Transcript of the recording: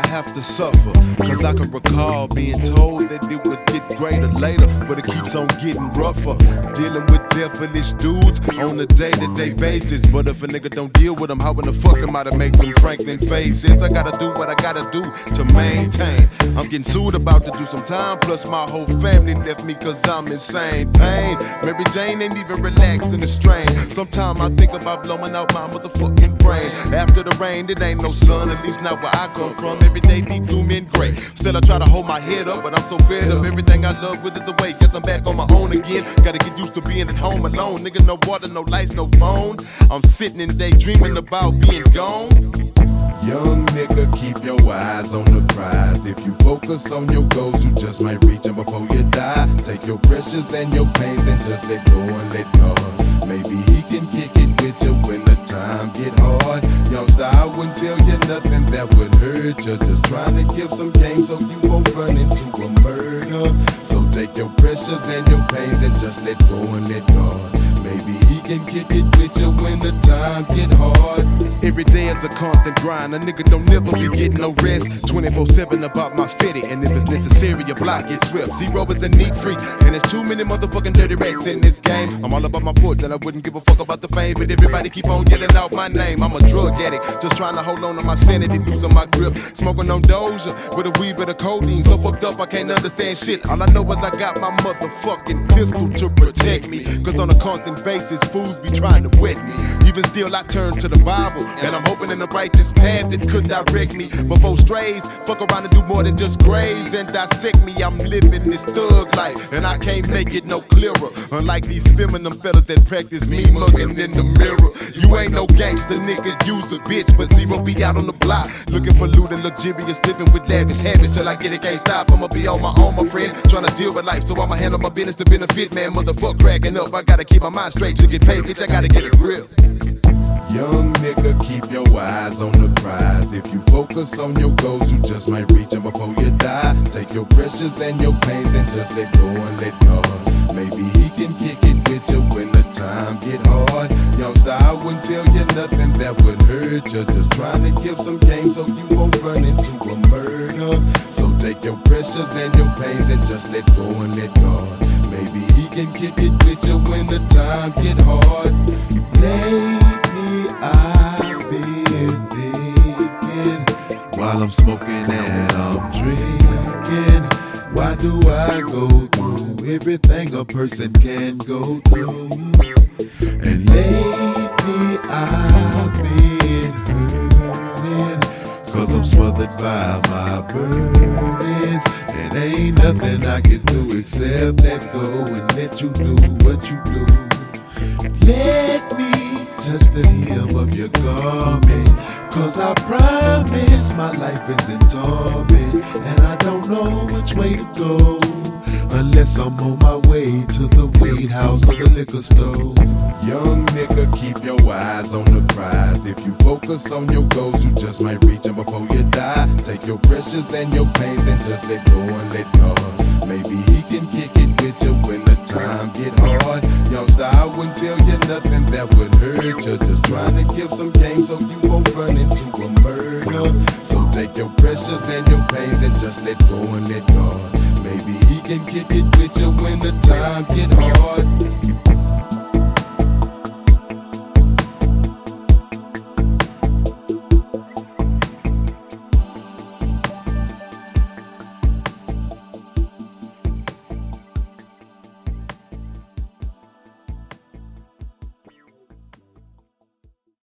I have to suffer. Cause I can recall being told that it would get greater later, but it keeps on getting rougher. Dealing with devilish dudes on a day-to-day basis. But if a nigga don't deal with them, how in the fuck am I to make some Franklin faces? I gotta do what I gotta do to maintain. I'm getting sued, about to do some time, plus my whole family left me cause I'm insane. Pain, Mary Jane ain't even relaxing the strain. Sometimes I think about blowing out my motherfucking brain. After the rain, it ain't no sun, at least not where I come from. Every day be gloomy and gray. Still I try to hold my head up, but I'm so fed up. Everything I love with is away. Guess I'm back on my own again. Gotta get used to being at home alone. Nigga, no water, no lights, no phone. I'm sitting in daydreaming about being gone. Young nigga, keep your eyes on the prize. If you focus on your goals, you just might reach them before you die. Take your pressures and your pains and just let go and let God. Maybe he can kick it with you when the time get hard. Youngster, I wouldn't tell you nothing that would hurt you. Just trying to give some game so you won't run into a murder. So take your pressures and your pains and just let go and let God. Maybe he can kick it with you when the time get hard. Every day is a constant grind. A nigga don't never be getting no rest. 24/7 about my fitty, and if it's necessary, your block gets swept. Zero is a neat freak, and there's too many motherfucking dirty rats in this game. I'm all about my fortune, I wouldn't give a fuck about the fame, but everybody keep on yelling out my name. I'm a drug addict, just trying to hold on to my sanity, losing my grip. Smoking on Doja with a wee bit of codeine, so fucked up I can't understand shit. All I know is I got my motherfucking pistol to protect me, cause on a constant basis, fools be trying to wet me. Even still, I turn to the Bible, and I'm hoping in the righteous path that could direct me. Before strays, fuck around and do more than just graze and dissect me. I'm living this thug life, and I can't make it no clearer. Unlike these feminine fellas that practice me mugging in the mirror. You ain't no gangster nigga, use a bitch, but zero be out on the block. Looking for loot and luxurious, living with lavish habits. Till I get it, can't stop, I'ma be on my own, my friend. Trying to deal with life, so I'ma handle my business to benefit, man. Motherfucker cracking up, I gotta keep my mind straight to get paid, bitch, I gotta get a grip. Young nigga, keep your eyes on the prize. If you focus on your goals, you just might reach them before you die. Take your pressures and your pains and just let go and let God. Maybe he can kick it with you when the time get hard. Youngster, I wouldn't tell you nothing that would hurt you. Just trying to give some game so you won't run into a murder. So take your pressures and your pains and just let go and let God. Maybe he can kick it with you when the time get hard. Lately I've been thinking, while I'm smoking and I'm drinking, why do I go through everything a person can go through? And lately I've been hurting, cause I'm smothered by my burdens. And ain't nothing I can do except let go and let you do what you do. Let me touch the hem of your garment, cause I promise my life is in torment, and I don't know which way to go, unless I'm on my way to the weed house or the liquor store. Young nigga, keep your eyes on the prize. If you focus on your goals, you just might reach them before you die. Take your pressures and your pains and just let go and let God. Maybe he can kick it with you when the time get hard. Youngster, I wouldn't tell you nothing that would hurt you. Just trying to give some game so you won't run into a murder. So take your pressures and your pains and just let go and let God. Maybe he can kick it with you when the time get hard.